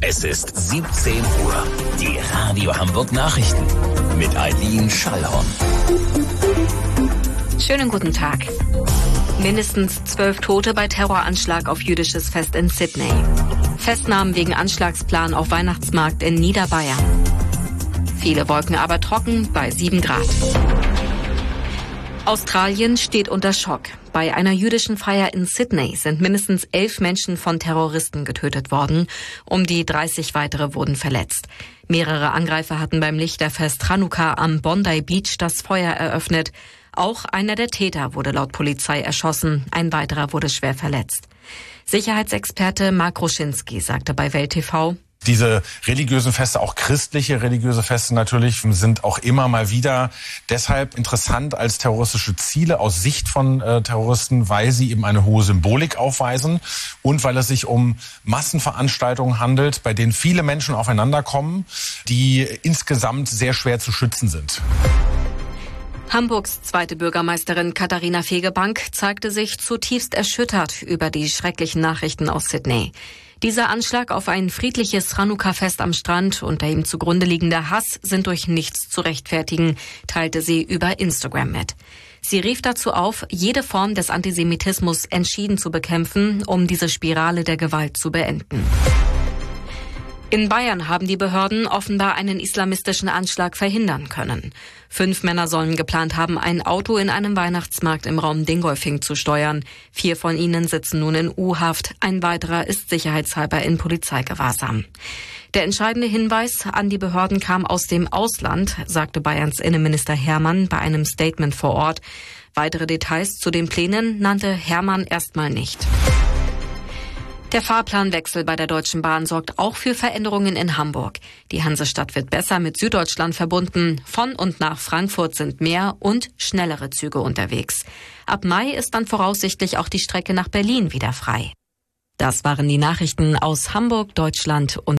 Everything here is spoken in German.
Es ist 17 Uhr. Die Radio Hamburg Nachrichten mit Eileen Schallhorn. Schönen guten Tag. Mindestens 12 Tote bei Terroranschlag auf jüdisches Fest in Sydney. Festnahmen wegen Anschlagsplan auf Weihnachtsmarkt in Niederbayern. Viele Wolken aber trocken bei 7 Grad. Australien steht unter Schock. Bei einer jüdischen Feier in Sydney sind mindestens 11 Menschen von Terroristen getötet worden. Um die 30 weitere wurden verletzt. Mehrere Angreifer hatten beim Lichterfest Chanukka am Bondi Beach das Feuer eröffnet. Auch einer der Täter wurde laut Polizei erschossen. Ein weiterer wurde schwer verletzt. Sicherheitsexperte Mark Ruschinski sagte bei Welt TV: Diese religiösen Feste, auch christliche religiöse Feste natürlich, sind auch immer mal wieder deshalb interessant als terroristische Ziele aus Sicht von Terroristen, weil sie eben eine hohe Symbolik aufweisen und weil es sich um Massenveranstaltungen handelt, bei denen viele Menschen aufeinander kommen, die insgesamt sehr schwer zu schützen sind. Hamburgs zweite Bürgermeisterin Katharina Fegebank zeigte sich zutiefst erschüttert über die schrecklichen Nachrichten aus Sydney. Dieser Anschlag auf ein friedliches Chanukka-Fest am Strand und der ihm zugrunde liegende Hass sind durch nichts zu rechtfertigen, teilte sie über Instagram mit. Sie rief dazu auf, jede Form des Antisemitismus entschieden zu bekämpfen, um diese Spirale der Gewalt zu beenden. In Bayern haben die Behörden offenbar einen islamistischen Anschlag verhindern können. 5 Männer sollen geplant haben, ein Auto in einem Weihnachtsmarkt im Raum Dingolfing zu steuern. 4 von ihnen sitzen nun in U-Haft. Ein weiterer ist sicherheitshalber in Polizeigewahrsam. Der entscheidende Hinweis an die Behörden kam aus dem Ausland, sagte Bayerns Innenminister Hermann bei einem Statement vor Ort. Weitere Details zu den Plänen nannte Hermann erstmal nicht. Der Fahrplanwechsel bei der Deutschen Bahn sorgt auch für Veränderungen in Hamburg. Die Hansestadt wird besser mit Süddeutschland verbunden. Von und nach Frankfurt sind mehr und schnellere Züge unterwegs. Ab Mai ist dann voraussichtlich auch die Strecke nach Berlin wieder frei. Das waren die Nachrichten aus Hamburg, Deutschland und